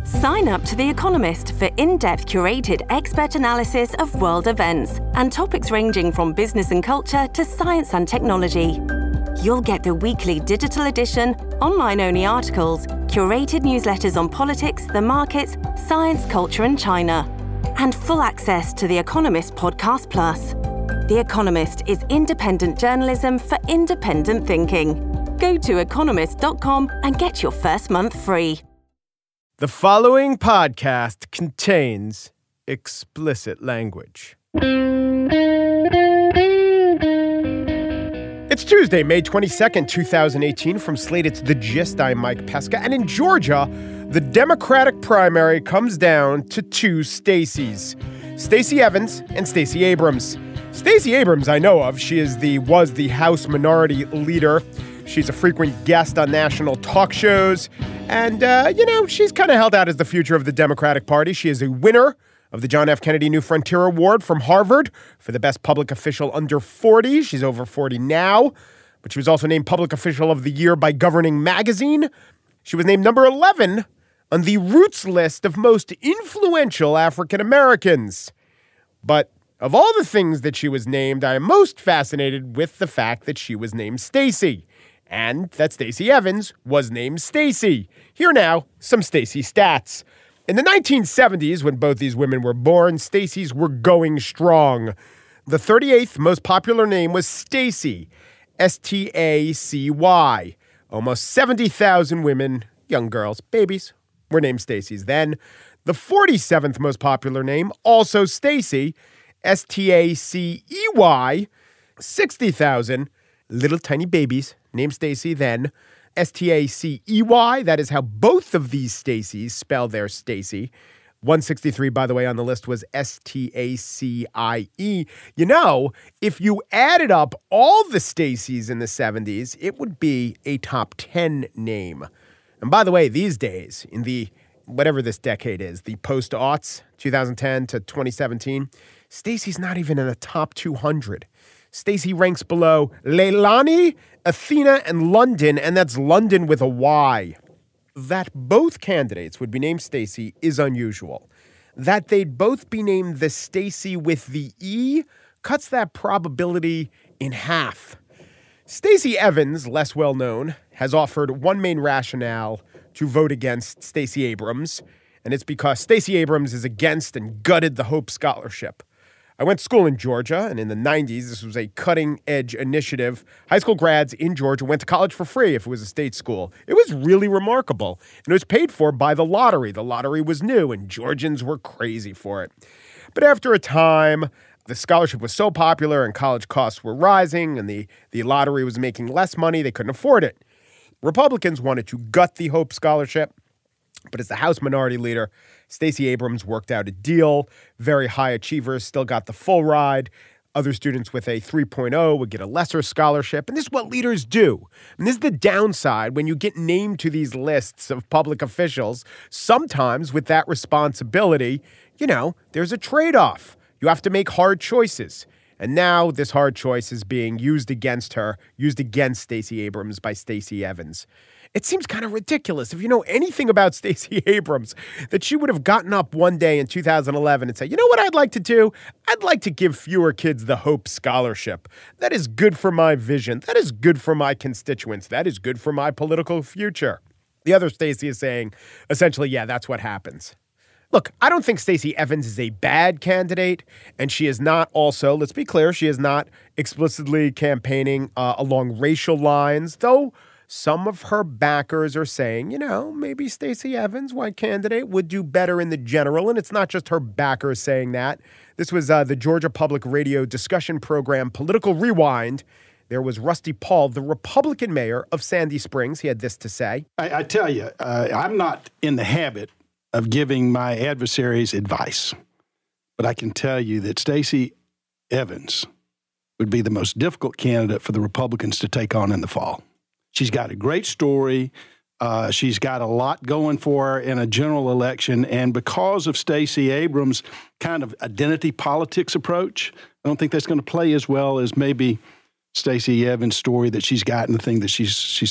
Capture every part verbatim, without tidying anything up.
Sign up to The Economist for in-depth curated expert analysis of world events and topics ranging from business and culture to science and technology. You'll get the weekly digital edition, online-only articles, curated newsletters on politics, the markets, science, culture and China, and full access to The Economist Podcast Plus. The Economist is independent journalism for independent thinking. Go to economist dot com and get your first month free. The following podcast contains explicit language. It's Tuesday, May twenty-second, twenty eighteen. From Slate, it's The Gist. I'm Mike Pesca. And in Georgia, the Democratic primary comes down to two Stacys, Stacey Evans and Stacey Abrams. Stacey Abrams, I know of. She is the was the House Minority Leader. She's a frequent guest on national talk shows. And, uh, you know, she's kind of held out as the future of the Democratic Party. She is a winner of the John F. Kennedy New Frontier Award from Harvard for the best public official under forty. She's over forty now, but she was also named Public Official of the Year by Governing Magazine. She was named number eleven on the Roots list of most influential African Americans. But of all the things that she was named, I am most fascinated with the fact that she was named Stacey. And that Stacey Evans was named Stacey. Here now, some Stacey stats. In the nineteen seventies, when both these women were born, Stacey's were going strong. The thirty-eighth most popular name was Stacy, S T A C Y. Almost seventy thousand women, young girls, babies, were named Stacey's then. The forty-seventh most popular name, also Stacy, S T A C E Y, sixty thousand little tiny babies named Stacey then. S T A C E Y, that is how both of these Stacys spell their Stacey. one sixty-three, by the way, on the list was S T A C I E. You know, if you added up all the Stacys in the seventies, it would be a top ten name. And by the way, these days, in the whatever this decade is, the post-aughts, two thousand ten to twenty seventeen, Stacey's not even in the top two hundred. Stacey ranks below Leilani, Athena, and London, and that's London with a Y. That both candidates would be named Stacey is unusual. That they'd both be named the Stacey with the E cuts that probability in half. Stacey Evans, less well known, has offered one main rationale to vote against Stacey Abrams, and it's because Stacey Abrams is against and gutted the Hope Scholarship. I went to school in Georgia, and in the nineties, this was a cutting-edge initiative. High school grads in Georgia went to college for free if it was a state school. It was really remarkable, and it was paid for by the lottery. The lottery was new, and Georgians were crazy for it. But after a time, the scholarship was so popular, and college costs were rising, and the, the lottery was making less money. They couldn't afford it. Republicans wanted to gut the Hope Scholarship, but as the House Minority Leader, Stacey Abrams worked out a deal. Very high achievers still got the full ride. Other students with a three point oh would get a lesser scholarship. And this is what leaders do. And this is the downside when you get named to these lists of public officials. Sometimes with that responsibility, you know, there's a trade-off. You have to make hard choices. And now this hard choice is being used against her, used against Stacey Abrams by Stacey Evans. It seems kind of ridiculous, if you know anything about Stacey Abrams, that she would have gotten up one day in two thousand eleven and said, you know what I'd like to do? I'd like to give fewer kids the Hope Scholarship. That is good for my vision. That is good for my constituents. That is good for my political future. The other Stacey is saying, essentially, yeah, that's what happens. Look, I don't think Stacey Evans is a bad candidate, and she is not also, let's be clear, she is not explicitly campaigning uh, along racial lines, though some of her backers are saying, you know, maybe Stacey Evans, white candidate, would do better in the general. And it's not just her backers saying that. This was uh, the Georgia Public Radio discussion program, Political Rewind. There was Rusty Paul, the Republican mayor of Sandy Springs. He had this to say. I, I tell you, uh, I'm not in the habit of giving my adversaries advice, but I can tell you that Stacey Evans would be the most difficult candidate for the Republicans to take on in the fall. She's got a great story. Uh, she's got a lot going for her in a general election. And because of Stacey Abrams' kind of identity politics approach, I don't think that's going to play as well as maybe Stacey Evans' story that she's got and the thing that she's she's saying.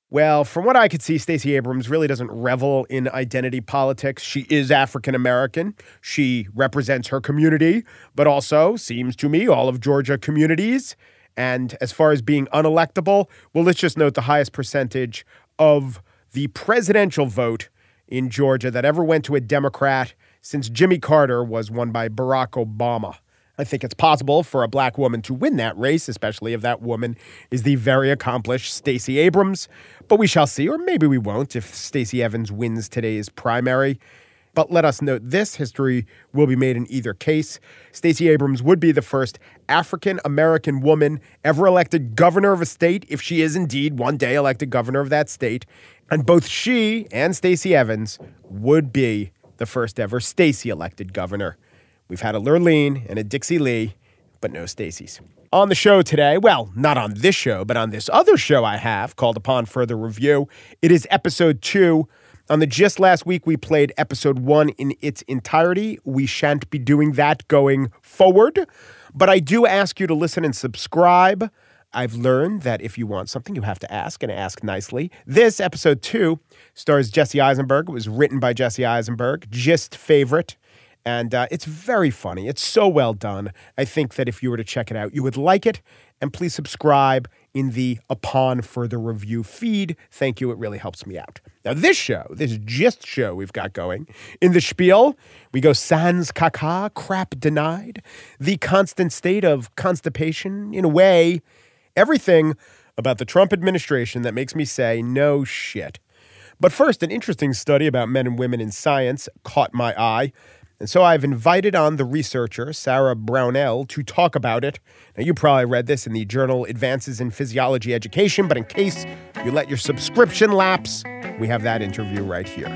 Well, from what I could see, Stacey Abrams really doesn't revel in identity politics. She is African American. She represents her community, but also seems to me all of Georgia communities. And as far as being unelectable, well, let's just note the highest percentage of the presidential vote in Georgia that ever went to a Democrat since Jimmy Carter was won by Barack Obama. I think it's possible for a black woman to win that race, especially if that woman is the very accomplished Stacey Abrams. But we shall see, or maybe we won't, if Stacey Evans wins today's primary. But let us note this, history will be made in either case. Stacey Abrams would be the first African-American woman ever elected governor of a state, if she is indeed one day elected governor of that state. And both she and Stacey Evans would be the first ever Stacey elected governor. We've had a Lurleen and a Dixie Lee, but no Stacey's. On the show today, well, not on this show, but on this other show I have called Upon Further Review, it is episode two. On the Gist last week, we played episode one in its entirety. We shan't be doing that going forward, but I do ask you to listen and subscribe. I've learned that if you want something, you have to ask, and ask nicely. This, episode two, stars Jesse Eisenberg. It was written by Jesse Eisenberg, Gist favorite. And uh, it's very funny. It's so well done. I think that if you were to check it out, you would like it. And please subscribe in the Upon Further Review feed. Thank you. It really helps me out. Now, this show, this Gist show we've got going, in the spiel, we go sans caca, crap denied, the constant state of constipation, in a way, everything about the Trump administration that makes me say, no shit. But first, an interesting study about men and women in science caught my eye. And so I've invited on the researcher, Sarah Brownell, to talk about it. Now, you probably read this in the journal Advances in Physiology Education, but in case you let your subscription lapse, we have that interview right here.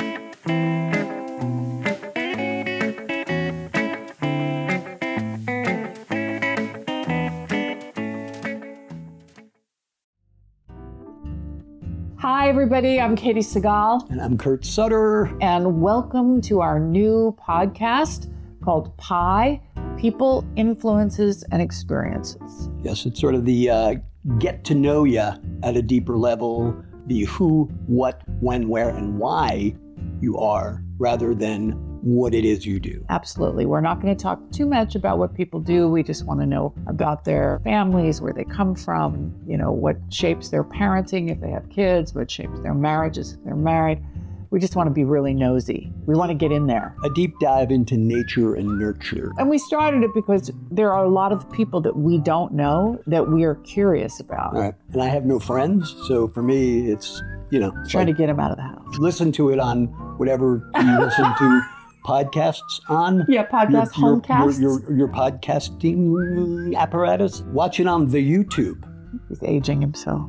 Hi, everybody. I'm Katie Segal. And I'm Kurt Sutter. And welcome to our new podcast called Pi, People, Influences, and Experiences. Yes, it's sort of the uh, get to know you at a deeper level, the who, what, when, where, and why you are, rather than what it is you do. Absolutely. We're not going to talk too much about what people do. We just want to know about their families, where they come from, you know, what shapes their parenting if they have kids, what shapes their marriages if they're married. We just want to be really nosy. We want to get in there. A deep dive into nature and nurture. And we started it because there are a lot of people that we don't know that we are curious about. All right. And I have no friends, so for me, it's, you know. Trying like, to get them out of the house. Listen to it on whatever you listen to podcasts on. Yeah, podcast, your, homecasts. Your, your, your podcasting apparatus. Watch it on the YouTube. He's aging himself.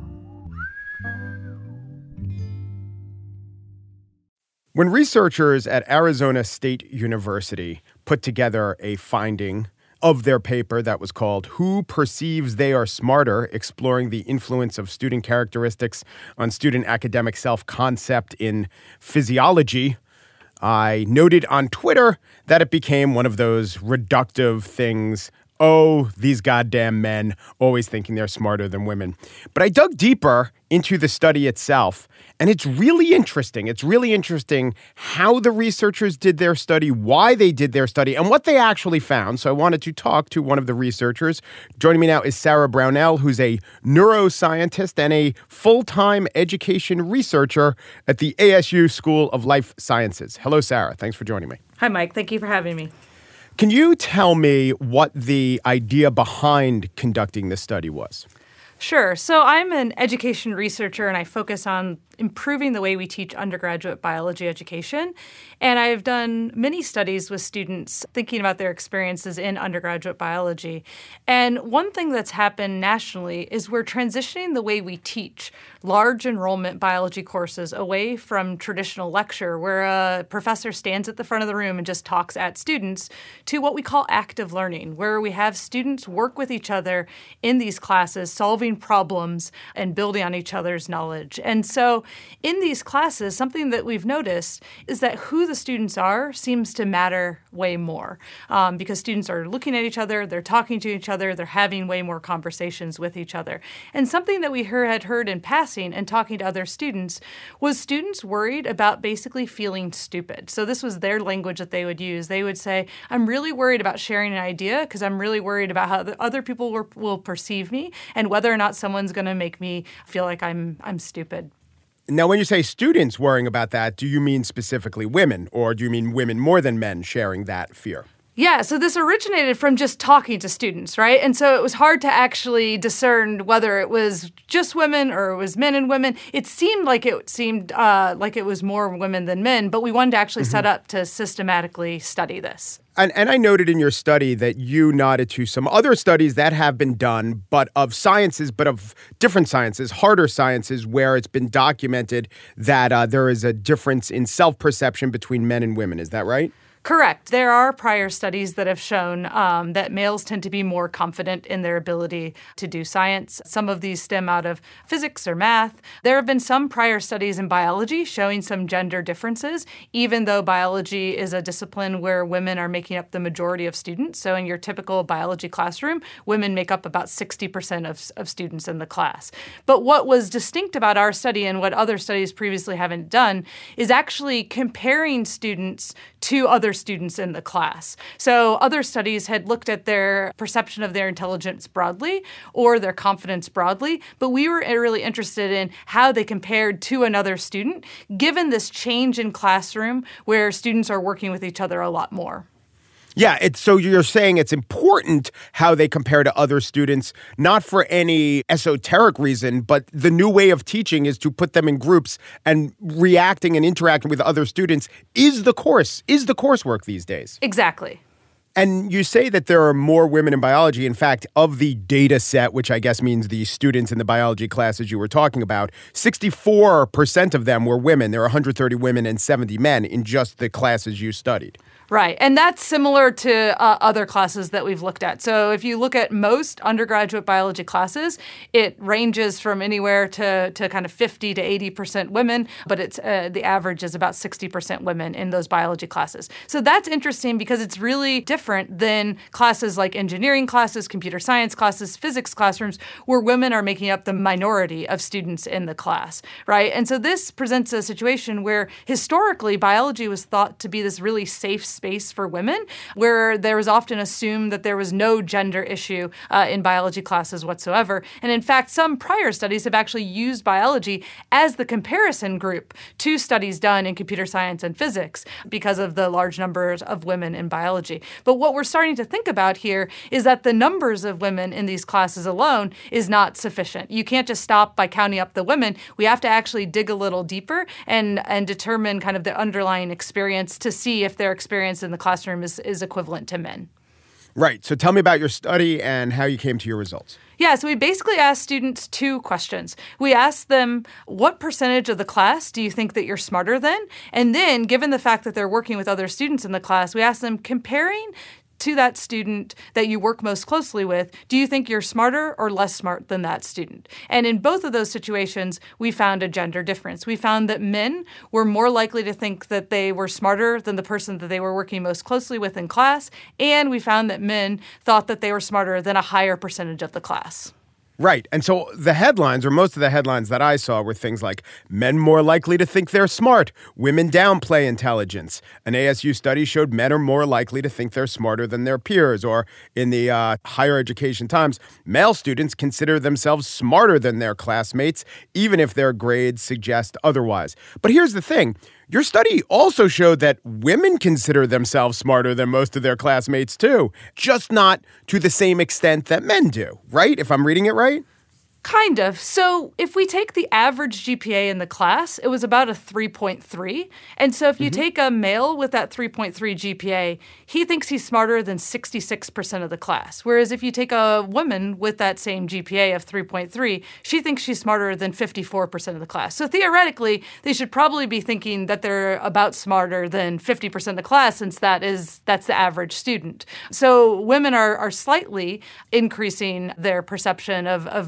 When researchers at Arizona State University put together a finding of their paper that was called Who Perceives They Are Smarter? Exploring the Influence of Student Characteristics on Student Academic Self-Concept in Physiology, I noted on Twitter that it became one of those reductive things. Oh, these goddamn men always thinking they're smarter than women. But I dug deeper into the study itself, and it's really interesting. It's really interesting how the researchers did their study, why they did their study, and what they actually found. So I wanted to talk to one of the researchers. Joining me now is Sarah Brownell, who's a neuroscientist and a full-time education researcher at the A S U School of Life Sciences. Hello, Sarah. Thanks for joining me. Hi, Mike. Thank you for having me. Can you tell me what the idea behind conducting this study was? Sure. So I'm an education researcher, and I focus on improving the way we teach undergraduate biology education. And I've done many studies with students thinking about their experiences in undergraduate biology. And one thing that's happened nationally is we're transitioning the way we teach large enrollment biology courses away from traditional lecture, where a professor stands at the front of the room and just talks at students, to what we call active learning, where we have students work with each other in these classes, solving problems and building on each other's knowledge. And so in these classes, something that we've noticed is that who the students are seems to matter way more um, because students are looking at each other, they're talking to each other, they're having way more conversations with each other. And something that we heard, had heard in passing and talking to other students was students worried about basically feeling stupid. So this was their language that they would use. They would say, I'm really worried about sharing an idea because I'm really worried about how the other people will, will perceive me and whether or not someone's going to make me feel like I'm I'm stupid. Now, when you say students worrying about that, do you mean specifically women, or do you mean women more than men sharing that fear? Yeah, so this originated from just talking to students, right? And so it was hard to actually discern whether it was just women or it was men and women. It seemed like it seemed uh, like it was more women than men, but we wanted to actually mm-hmm. set up to systematically study this. And, and I noted in your study that you nodded to some other studies that have been done, but of sciences, but of different sciences, harder sciences, where it's been documented that uh, there is a difference in self-perception between men and women. Is that right? Correct. There are prior studies that have shown um, that males tend to be more confident in their ability to do science. Some of these stem out of physics or math. There have been some prior studies in biology showing some gender differences, even though biology is a discipline where women are making up the majority of students. So in your typical biology classroom, women make up about sixty percent of, of students in the class. But what was distinct about our study and what other studies previously haven't done is actually comparing students to other students in the class. So other studies had looked at their perception of their intelligence broadly or their confidence broadly, but we were really interested in how they compared to another student, given this change in classroom where students are working with each other a lot more. Yeah, it's, so you're saying it's important how they compare to other students, not for any esoteric reason, but the new way of teaching is to put them in groups and reacting and interacting with other students is the course, is the coursework these days. Exactly. And you say that there are more women in biology. In fact, of the data set, which I guess means the students in the biology classes you were talking about, sixty-four percent of them were women. There are one hundred thirty women and seventy men in just the classes you studied. Right. And that's similar to uh, other classes that we've looked at. So if you look at most undergraduate biology classes, it ranges from anywhere to, to kind of fifty to eighty percent women, but it's uh, the average is about sixty percent women in those biology classes. So that's interesting because it's really different than classes like engineering classes, computer science classes, physics classrooms, where women are making up the minority of students in the class, right? And so this presents a situation where historically biology was thought to be this really safe space for women, where there was often assumed that there was no gender issue uh, in biology classes whatsoever. And in fact, some prior studies have actually used biology as the comparison group to studies done in computer science and physics because of the large numbers of women in biology. But what we're starting to think about here is that the numbers of women in these classes alone is not sufficient. You can't just stop by counting up the women. We have to actually dig a little deeper and, and determine kind of the underlying experience to see if their experience in the classroom is, is equivalent to men. Right. So tell me about your study and how you came to your results. Yeah, so we basically asked students two questions. We asked them, what percentage of the class do you think that you're smarter than? And then, given the fact that they're working with other students in the class, we asked them, comparing to that student that you work most closely with, do you think you're smarter or less smart than that student? And in both of those situations, we found a gender difference. We found that men were more likely to think that they were smarter than the person that they were working most closely with in class, and we found that men thought that they were smarter than a higher percentage of the class. Right. And so the headlines, or most of the headlines that I saw, were things like men more likely to think they're smart, women downplay intelligence. An A S U study showed men are more likely to think they're smarter than their peers. Or in the uh, Higher Education Times, male students consider themselves smarter than their classmates, even if their grades suggest otherwise. But here's the thing. Your study also showed that women consider themselves smarter than most of their classmates, too, just not to the same extent that men do, right? If I'm reading it right? Kind of. So if we take the average G P A in the class, it was about a three point three. And so if you mm-hmm. take a male with that three point three G P A, he thinks he's smarter than sixty-six percent of the class. Whereas if you take a woman with that same G P A of three point three, she thinks she's smarter than fifty-four percent of the class. So theoretically, they should probably be thinking that they're about smarter than fifty percent of the class, since that is that's the average student. So women are, are slightly increasing their perception of, of their intelligence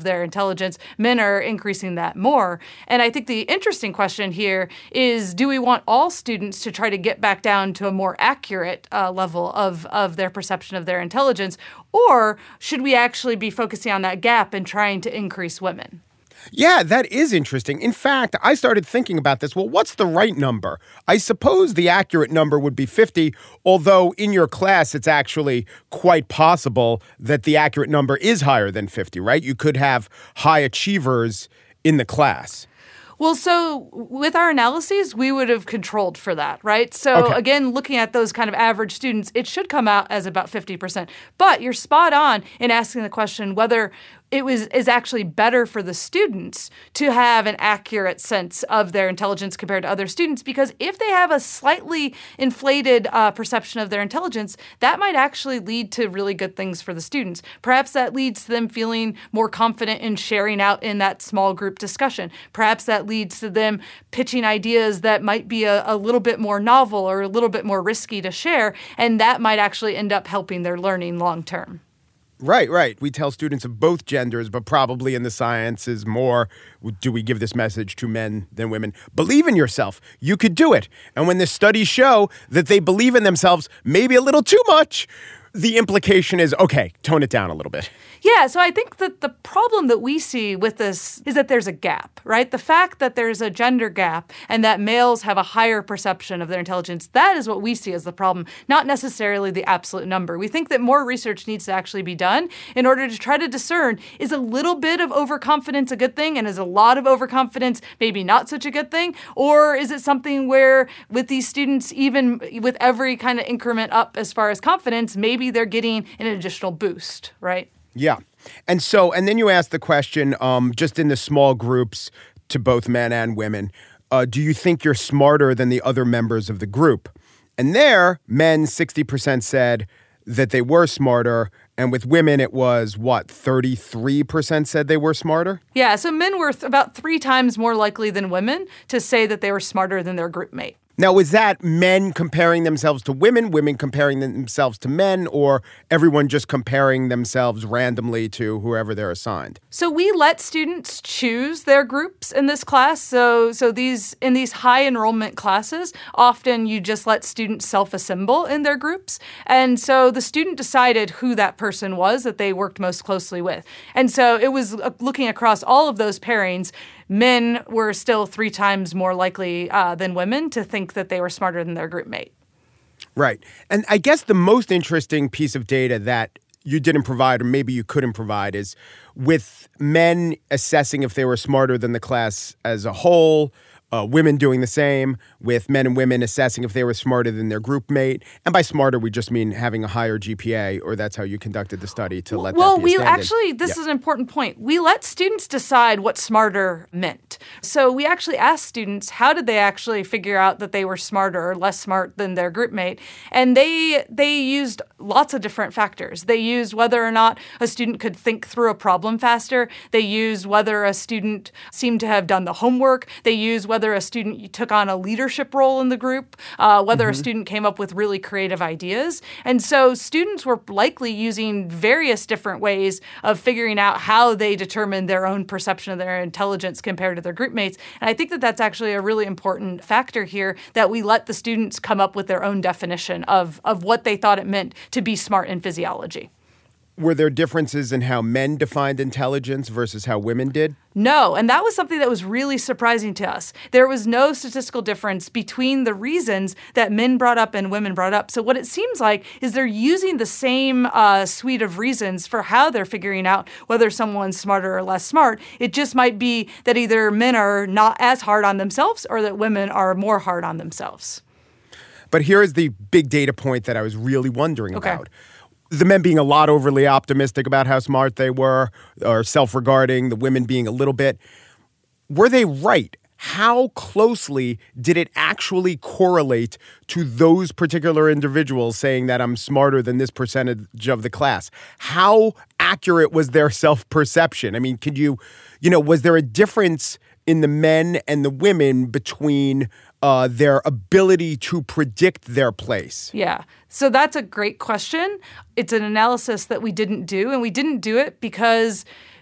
intelligence, men are increasing that more. And I think the interesting question here is, do we want all students to try to get back down to a more accurate uh, level of, of their perception of their intelligence, or should we actually be focusing on that gap and trying to increase women? Yeah, that is interesting. In fact, I started thinking about this. Well, what's the right number? I suppose the accurate number would be fifty, although in your class, it's actually quite possible that the accurate number is higher than fifty, right? You could have high achievers in the class. Well, so with our analyses, we would have controlled for that, right? So Okay. again, looking at those kind of average students, it should come out as about fifty percent. But you're spot on in asking the question whether it was is actually better for the students to have an accurate sense of their intelligence compared to other students, because if they have a slightly inflated uh, perception of their intelligence, that might actually lead to really good things for the students. Perhaps that leads to them feeling more confident in sharing out in that small group discussion. Perhaps that leads to them pitching ideas that might be a, a little bit more novel or a little bit more risky to share, and that might actually end up helping their learning long term. Right, right. We tell students of both genders, but probably in the sciences more, do we give this message to men than women? Believe in yourself. You could do it. And when the studies show that they believe in themselves maybe a little too much, the implication is, okay, tone it down a little bit. Yeah, so I think that the problem that we see with this is that there's a gap, right? The fact that there's a gender gap and that males have a higher perception of their intelligence, that is what we see as the problem, not necessarily the absolute number. We think that more research needs to actually be done in order to try to discern, is a little bit of overconfidence a good thing, and is a lot of overconfidence maybe not such a good thing? Or is it something where with these students, even with every kind of increment up as far as confidence, maybe they're getting an additional boost, right? Yeah. And so, and then you ask the question, um, just in the small groups to both men and women, uh, do you think you're smarter than the other members of the group? And there, men, sixty percent said that they were smarter. And with women, it was, what, thirty-three percent said they were smarter? Yeah, so men were th- about three times more likely than women to say that they were smarter than their group mate. Now, is that men comparing themselves to women, women comparing themselves to men, or everyone just comparing themselves randomly to whoever they're assigned? So we let students choose their groups in this class. So so these in these high enrollment classes, often you just let students self-assemble in their groups. And so the student decided who that person was that they worked most closely with. And so it was uh, looking across all of those pairings. Men were still three times more likely uh, than women to think that they were smarter than their group mate. Right. And I guess the most interesting piece of data that you didn't provide, or maybe you couldn't provide, is with men assessing if they were smarter than the class as a whole, uh, women doing the same, with men and women assessing if they were smarter than their group mate. And by smarter, we just mean having a higher G P A, or that's how you conducted the study to let well, that be a we stand-in. actually, this Yeah. is an important point. We let students decide what smarter meant. So we actually asked students, how did they actually figure out that they were smarter or less smart than their group mate? And they they used lots of different factors. They used whether or not a student could think through a problem faster. They used whether a student seemed to have done the homework. They used whether a student took on a leadership role in the group, uh, whether mm-hmm. a student came up with really creative ideas. And so students were likely using various different ways of figuring out how they determined their own perception of their intelligence compared to their group mates. And I think that that's actually a really important factor here, that we let the students come up with their own definition of, of what they thought it meant to be smart in physiology. Were there differences in how men defined intelligence versus how women did? No, and that was something that was really surprising to us. There was no statistical difference between the reasons that men brought up and women brought up. So what it seems like is they're using the same uh, suite of reasons for how they're figuring out whether someone's smarter or less smart. It just might be that either men are not as hard on themselves or that women are more hard on themselves. But here is the big data point that I was really wondering Okay. about. The men being a lot overly optimistic about how smart they were, or self-regarding, the women being a little bit. Were they right? How closely did it actually correlate to those particular individuals saying that I'm smarter than this percentage of the class? How accurate was their self-perception? I mean, could you, you know, was there a difference in the men and the women between uh, their ability to predict their place? Yeah. So that's a great question. It's an analysis that we didn't do, and we didn't do it because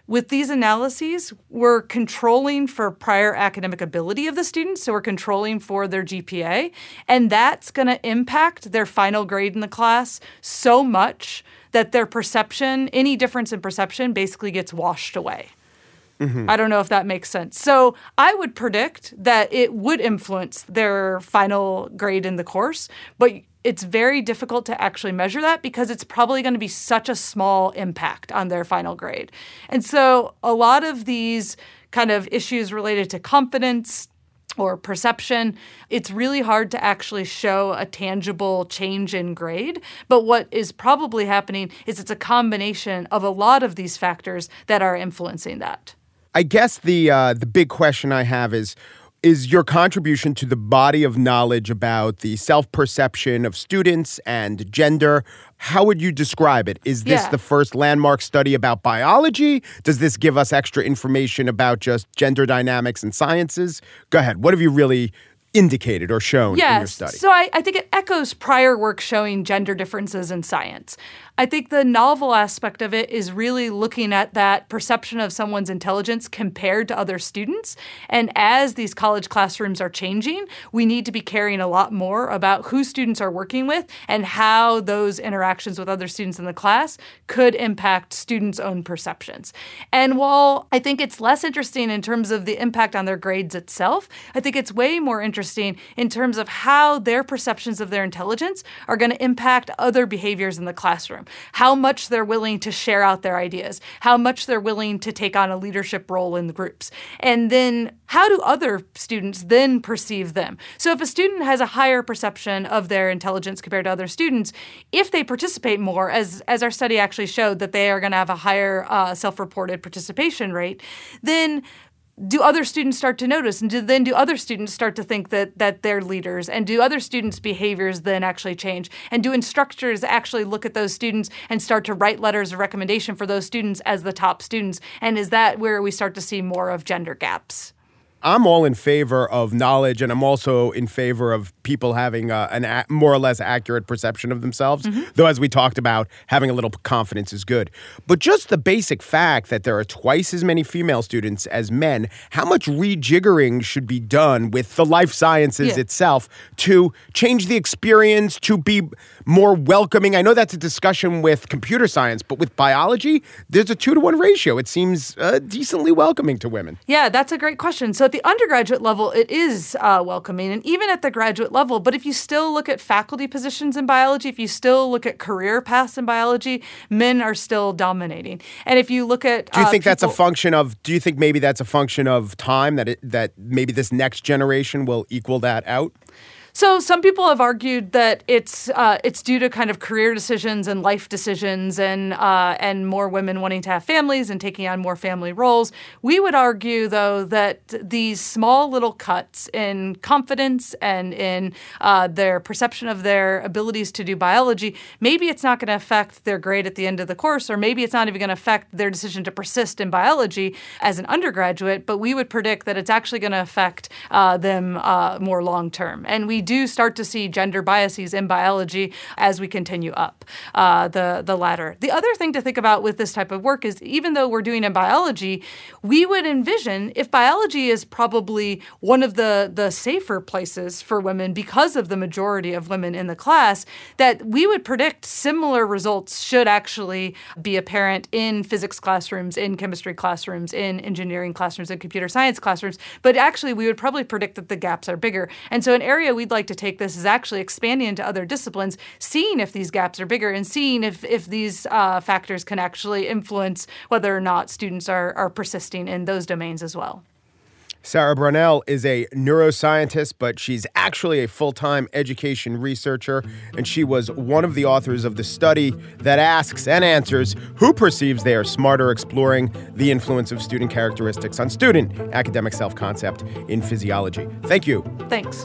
with these analyses, we're controlling for prior academic ability of the students, so we're controlling for their G P A, and that's going to impact their final grade in the class so much that their perception, any difference in perception, basically gets washed away. Mm-hmm. I don't know if that makes sense. So I would predict that it would influence their final grade in the course, but it's very difficult to actually measure that because it's probably going to be such a small impact on their final grade. And so a lot of these kind of issues related to confidence or perception, it's really hard to actually show a tangible change in grade. But what is probably happening is it's a combination of a lot of these factors that are influencing that. I guess the uh, the big question I have is, is your contribution to the body of knowledge about the self-perception of students and gender, how would you describe it? Is this yeah. the first landmark study about biology? Does this give us extra information about just gender dynamics and sciences? Go ahead. What have you really indicated or shown yes. in your study? So I, I think it echoes prior work showing gender differences in science. I think the novel aspect of it is really looking at that perception of someone's intelligence compared to other students. And as these college classrooms are changing, we need to be caring a lot more about who students are working with and how those interactions with other students in the class could impact students' own perceptions. And while I think it's less interesting in terms of the impact on their grades itself, I think it's way more interesting in terms of how their perceptions of their intelligence are going to impact other behaviors in the classroom. How much they're willing to share out their ideas, how much they're willing to take on a leadership role in the groups. And then how do other students then perceive them? So if a student has a higher perception of their intelligence compared to other students, if they participate more, as, as our study actually showed that they are going to have a higher uh, self-reported participation rate, then do other students start to notice? And do, then do other students start to think that that they're leaders? And do other students' behaviors then actually change? And do instructors actually look at those students and start to write letters of recommendation for those students as the top students? And is that where we start to see more of gender gaps? I'm all in favor of knowledge, and I'm also in favor of people having uh, an a- more or less accurate perception of themselves. Mm-hmm. Though, as we talked about, having a little confidence is good. But just the basic fact that there are twice as many female students as men, how much rejiggering should be done with the life sciences yeah. itself to change the experience, to be more welcoming? I know that's a discussion with computer science, but with biology, there's a two to one ratio. It seems uh, decently welcoming to women. Yeah, that's a great question. So at the undergraduate level, it is uh, welcoming, and even at the graduate level. But if you still look at faculty positions in biology, if you still look at career paths in biology, men are still dominating. And if you look at, do you uh, think people, that's a function of? Do you think maybe that's a function of time, that it, that maybe this next generation will equal that out? So some people have argued that it's uh, it's due to kind of career decisions and life decisions and uh, and more women wanting to have families and taking on more family roles. We would argue, though, that these small little cuts in confidence and in uh, their perception of their abilities to do biology, maybe it's not going to affect their grade at the end of the course, or maybe it's not even going to affect their decision to persist in biology as an undergraduate, but we would predict that it's actually going to affect uh, them uh, more long term. And we do start to see gender biases in biology as we continue up uh, the, the ladder. The other thing to think about with this type of work is, even though we're doing in biology, we would envision, if biology is probably one of the, the safer places for women because of the majority of women in the class, that we would predict similar results should actually be apparent in physics classrooms, in chemistry classrooms, in engineering classrooms, in computer science classrooms. But actually, we would probably predict that the gaps are bigger. And so an area we'd like to take this is actually expanding into other disciplines, seeing if these gaps are bigger and seeing if, if these uh, factors can actually influence whether or not students are, are persisting in those domains as well. Sarah Brownell is a neuroscientist, but she's actually a full-time education researcher, and she was one of the authors of the study that asks and answers who perceives they are smarter, exploring the influence of student characteristics on student academic self-concept in physiology. Thank you. Thanks.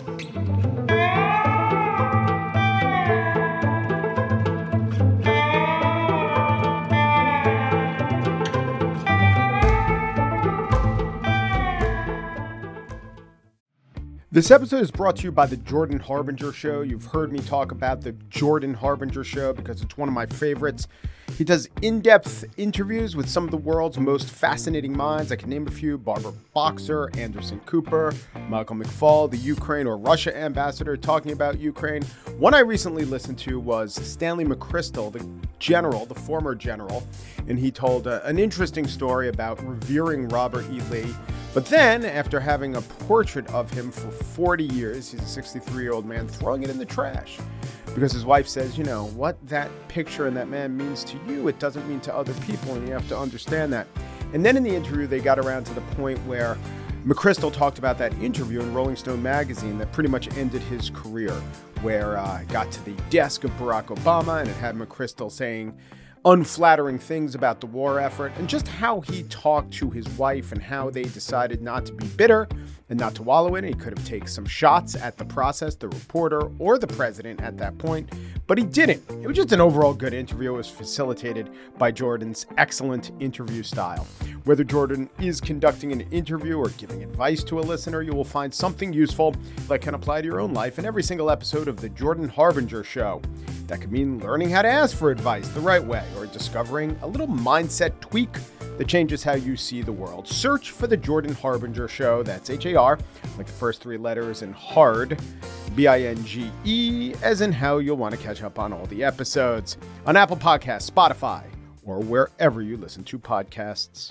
This episode is brought to you by the Jordan Harbinger Show. You've heard me talk about the Jordan Harbinger Show because it's one of my favorites. He does in-depth interviews with some of the world's most fascinating minds. I can name a few: Barbara Boxer, Anderson Cooper, Michael McFaul, the Ukraine or Russia ambassador talking about Ukraine. One I recently listened to was Stanley McChrystal, the general, the former general, and he told uh, an interesting story about revering Robert E. Lee. But then, after having a portrait of him for forty years, he's a sixty-three-year-old man, throwing it in the trash. Because his wife says, you know, what that picture and that man means to you, it doesn't mean to other people, and you have to understand that. And then in the interview, they got around to the point where McChrystal talked about that interview in Rolling Stone magazine that pretty much ended his career, where uh, it got to the desk of Barack Obama, and it had McChrystal saying unflattering things about the war effort, and just how he talked to his wife and how they decided not to be bitter and not to wallow in it. He could have taken some shots at the process, the reporter, or the president at that point, but he didn't. It was just an overall good interview. It was facilitated by Jordan's excellent interview style. Whether Jordan is conducting an interview or giving advice to a listener, you will find something useful that can apply to your own life in every single episode of the Jordan Harbinger Show. That could mean learning how to ask for advice the right way, or discovering a little mindset tweak that changes how you see the world. Search for the Jordan Harbinger Show. That's H A R, like the first three letters, and hard, B I N G E, as in how you'll want to catch up on all the episodes on Apple Podcasts, Spotify, or wherever you listen to podcasts.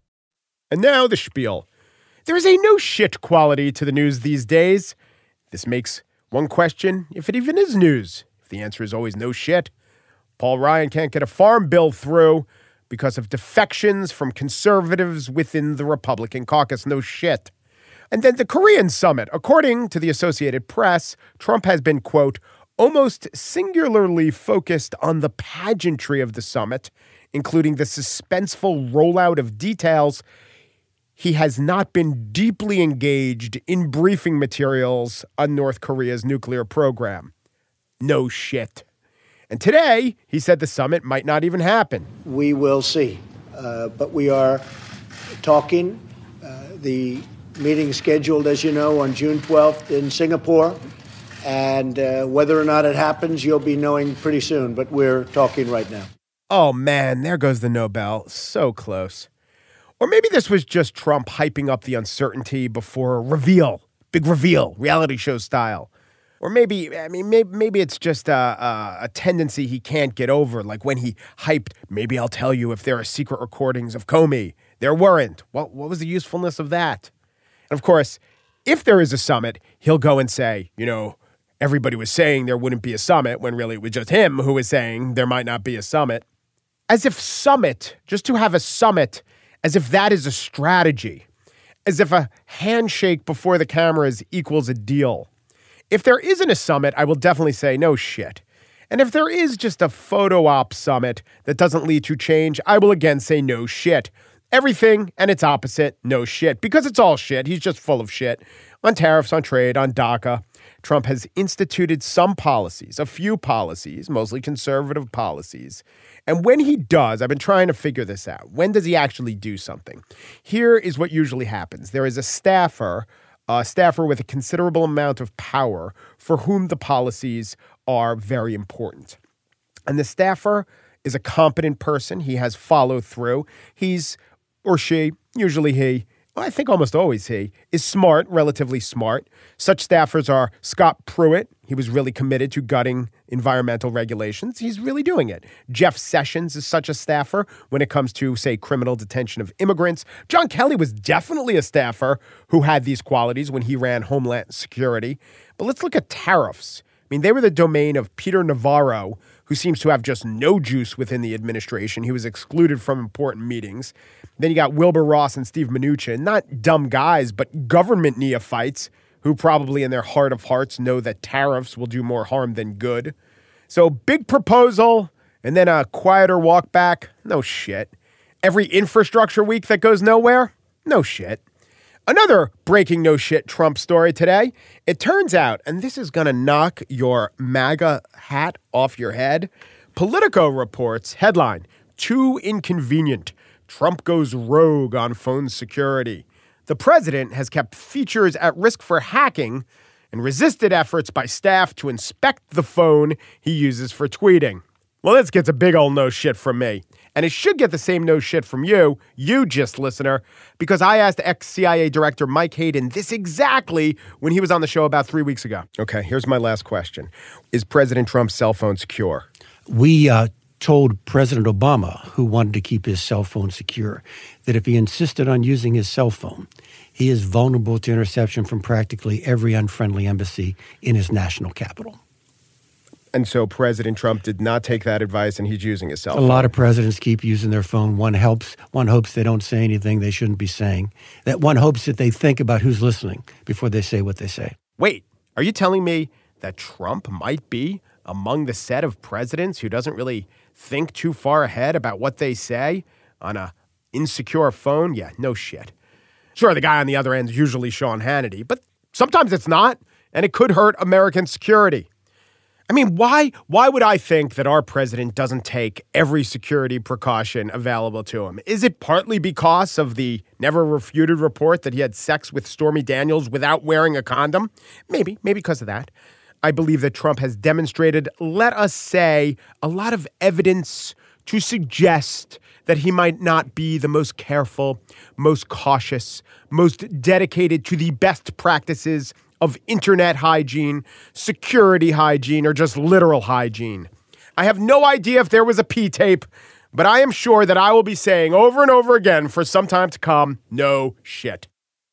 And now the spiel. There is a no shit quality to the news these days. This makes one question if it even is news. If the answer is always no shit, Paul Ryan can't get a farm bill through because of defections from conservatives within the Republican caucus. No shit. And then the Korean summit. According to the Associated Press, Trump has been, quote, almost singularly focused on the pageantry of the summit, including the suspenseful rollout of details. He has not been deeply engaged in briefing materials on North Korea's nuclear program. No shit. And today, he said the summit might not even happen. We will see. Uh, but we are talking. Uh, the meeting is scheduled, as you know, on June twelfth in Singapore. And uh, whether or not it happens, you'll be knowing pretty soon. But we're talking right now. Oh, man, there goes the Nobel. So close. Or maybe this was just Trump hyping up the uncertainty before a reveal. Big reveal, reality show style. Or maybe, I mean, maybe, maybe it's just a, a, a tendency he can't get over, like when he hyped, maybe I'll tell you if there are secret recordings of Comey. There weren't. What, what was the usefulness of that? And of course, if there is a summit, he'll go and say, you know, everybody was saying there wouldn't be a summit when really it was just him who was saying there might not be a summit. As if summit, just to have a summit, as if that is a strategy. As if a handshake before the cameras equals a deal. If there isn't a summit, I will definitely say no shit. And if there is just a photo op summit that doesn't lead to change, I will again say no shit. Everything and its opposite, no shit. Because it's all shit. He's just full of shit. On tariffs, on trade, on DACA. Trump has instituted some policies, a few policies, mostly conservative policies. And when he does, I've been trying to figure this out. When does he actually do something? Here is what usually happens. There is a staffer A staffer with a considerable amount of power for whom the policies are very important. And the staffer is a competent person. He has follow through. He's, or she, usually he, well, I think almost always he, is smart, relatively smart. Such staffers are Scott Pruitt. He was really committed to gutting environmental regulations. He's really doing it. Jeff Sessions is such a staffer when it comes to, say, criminal detention of immigrants. John Kelly was definitely a staffer who had these qualities when he ran Homeland Security. But let's look at tariffs. I mean, they were the domain of Peter Navarro, who seems to have just no juice within the administration. He was excluded from important meetings. Then you got Wilbur Ross and Steve Mnuchin, not dumb guys, but government neophytes who probably in their heart of hearts know that tariffs will do more harm than good. So big proposal and then a quieter walk back. No shit. Every infrastructure week that goes nowhere. No shit. Another breaking no shit Trump story today. It turns out, and this is going to knock your MAGA hat off your head, Politico reports, headline, too inconvenient. Trump goes rogue on phone security. The president has kept features at risk for hacking and resisted efforts by staff to inspect the phone he uses for tweeting. Well, this gets a big old no shit from me. And it should get the same no shit from you, you Gist listener, because I asked ex-C I A Director Mike Hayden this exactly when he was on the show about three weeks ago. Okay, here's my last question. Is President Trump's cell phone secure? We uh, told President Obama, who wanted to keep his cell phone secure, that if he insisted on using his cell phone, he is vulnerable to interception from practically every unfriendly embassy in his national capital. And so President Trump did not take that advice, and he's using his cell phone. A lot of presidents keep using their phone. One helps. One hopes they don't say anything they shouldn't be saying. That one hopes that they think about who's listening before they say what they say. Wait, are you telling me that Trump might be among the set of presidents who doesn't really think too far ahead about what they say on a insecure phone? Yeah, no shit. Sure, the guy on the other end is usually Sean Hannity, but sometimes it's not, and it could hurt American security. I mean, why why would I think that our president doesn't take every security precaution available to him? Is it partly because of the never-refuted report that he had sex with Stormy Daniels without wearing a condom? Maybe, maybe because of that. I believe that Trump has demonstrated, let us say, a lot of evidence to suggest that he might not be the most careful, most cautious, most dedicated to the best practices of internet hygiene, security hygiene, or just literal hygiene. I have no idea if there was a P-tape, but I am sure that I will be saying over and over again for some time to come, no shit.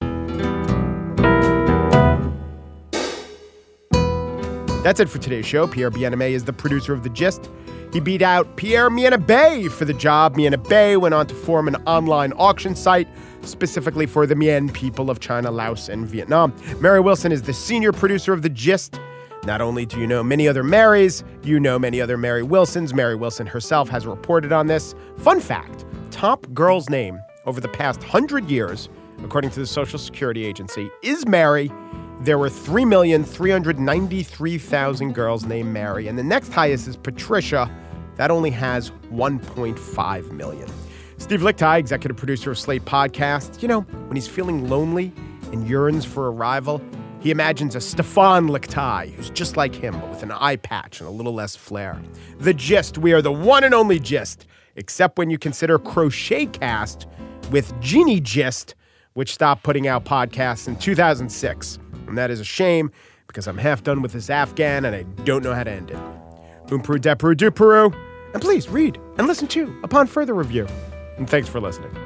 That's it for today's show. Pierre Bienaimé is the producer of The Gist. He beat out Pierre Mien-Bay for the job. Mien-Bay went on to form an online auction site specifically for the Mien people of China, Laos, and Vietnam. Mary Wilson is the senior producer of The Gist. Not only do you know many other Marys, you know many other Mary Wilsons. Mary Wilson herself has reported on this. Fun fact, top girl's name over the past hundred years, according to the Social Security Agency, is Mary. There were three million three hundred ninety-three thousand girls named Mary, and the next highest is Patricia. That only has one point five million. Steve Lickteig, executive producer of Slate Podcast. You know, when he's feeling lonely and yearns for a rival, he imagines a Stefan Lickteig, who's just like him, but with an eye patch and a little less flair. The Gist, we are the one and only Gist, except when you consider Crochet Cast with Jeannie Gist, which stopped putting out podcasts in two thousand six. And that is a shame, because I'm half done with this Afghan and I don't know how to end it. Umperu, Deperu, Duperu. And please read and listen to upon further review. And thanks for listening.